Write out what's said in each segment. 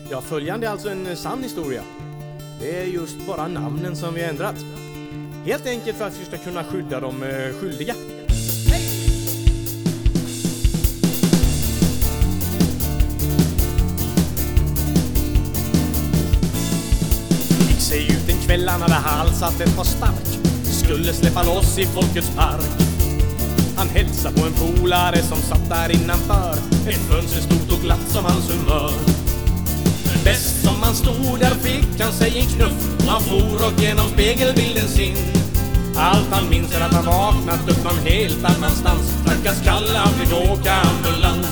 Ja, följande är alltså en sann historia. Det är just bara namnen som vi har ändrat. Helt enkelt för att vi ska kunna skydda de skyldiga. Gick sig ut en kväll, han hade halsat ett par stark. Skulle släppa loss i Folkets park. Han hälsade på en polare som satt där innanför. Ett fönster stort och glatt som hans humör. Bäst som han stod där fick han sig en knuff. Han for och genom spegelbilden sin. Allt han minns är att han vaknat upp någon helt annanstans. Stackars Kalle, han fick åka ambulans.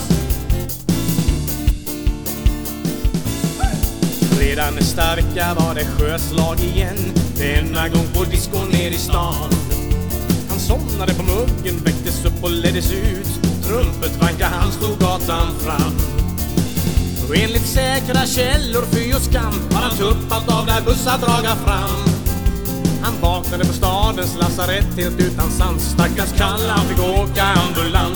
Redan nästa vecka var det sjöslag igen. Denna gång på disco ner i stan. Han somnade på muggen, väcktes upp och leddes ut. Trumpet vankade, han stod gatan fram. Och enligt säkra källor, fy och skam, har han tuppat av där bussar draga fram. Han vaknade på stadens lasarett helt utan sans. Stackars Kalle, han fick åka ambulans.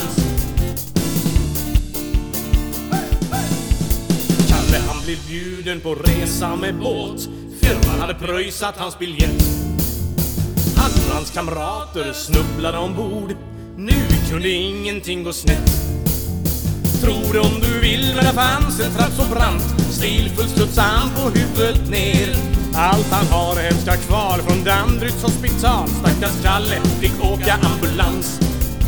Kalle, han blev bjuden på resa med båt. Firman hade pröjsat hans biljett. Han och hans kamrater snubblade ombord. Nu kunde ingenting gå snett. Tror det om du vill, men det fanns en trapp så brant. Stilfullt studsade han på huvudet ner. Allt han har är hemska kvar från Danderyds hospital. Stackars Kalle fick åka ambulans.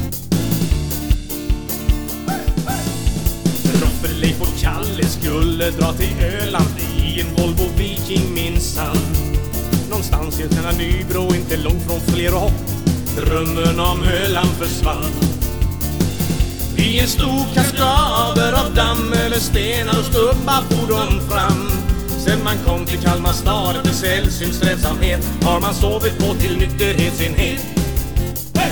Leif och Kalle skulle dra till Öland i en Volvo Viking minsann. Någonstans i en Nybro, inte långt från fler och hopp. Drömmen om Öland försvann. I en stor kaskader av damm eller stenar och stubbar for de fram. Sen man kom till Kalmar stad efter sällsynt strävsamhet har man sovit på till nykterhetsenhet. Hey!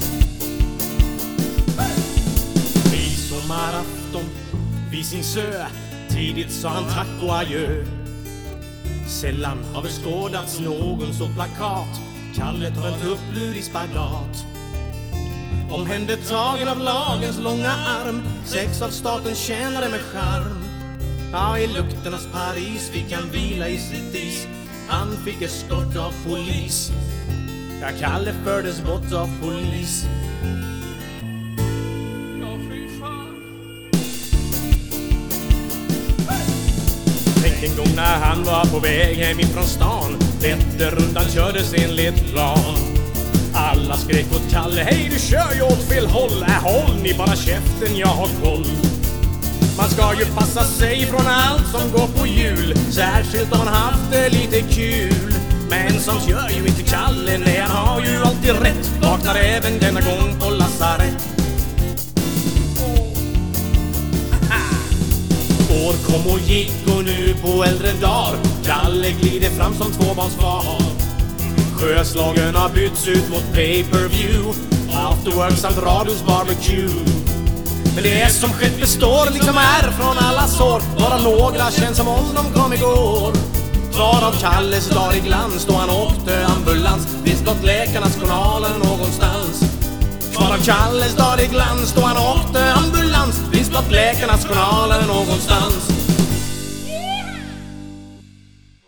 Hey! Midsommarafton vid sin sö, tidigt sa han tack och adjö. Sällan har väl skådats någon så plakat. Kalle tar en tupplur i spagat. Omhändertagen av lagens långa arm. Sex av statens tjänare med charm. Ja, i lukternas Paris fick han vila i sitt is. Han fick eskort av polis. Ja, Kalle fördes bort av polis. Tänk en gång när han var på väg hem ifrån stan. Vätterrundan kördes enligt plan. Alla skrek åt Kalle, hej du kör ju åt fel håll. Håll ni bara käften, jag har koll. Man ska ju passa sig från allt som går på hjul. Särskilt om man haft det lite kul. Men sånt gör ju inte Kalle, nej han har ju alltid rätt. Vaknar även denna gång på lasarett. År kom och gick och nu på äldre dagar Kalle glider fram som tvåbarnsfar. Sjöslagen har bytts ut mot pay-per-view, afterwork samt radios barbecue. Men det som skett består liksom är från alla sår. Bara några känns som om de kom igår. Kvar av Kalles dag i glans då han åkte ambulans. Visst blott läkarnas journaler någonstans. Kvar av Kalles dag i glans då han åkte ambulans. Visst blott läkarnas journaler någonstans.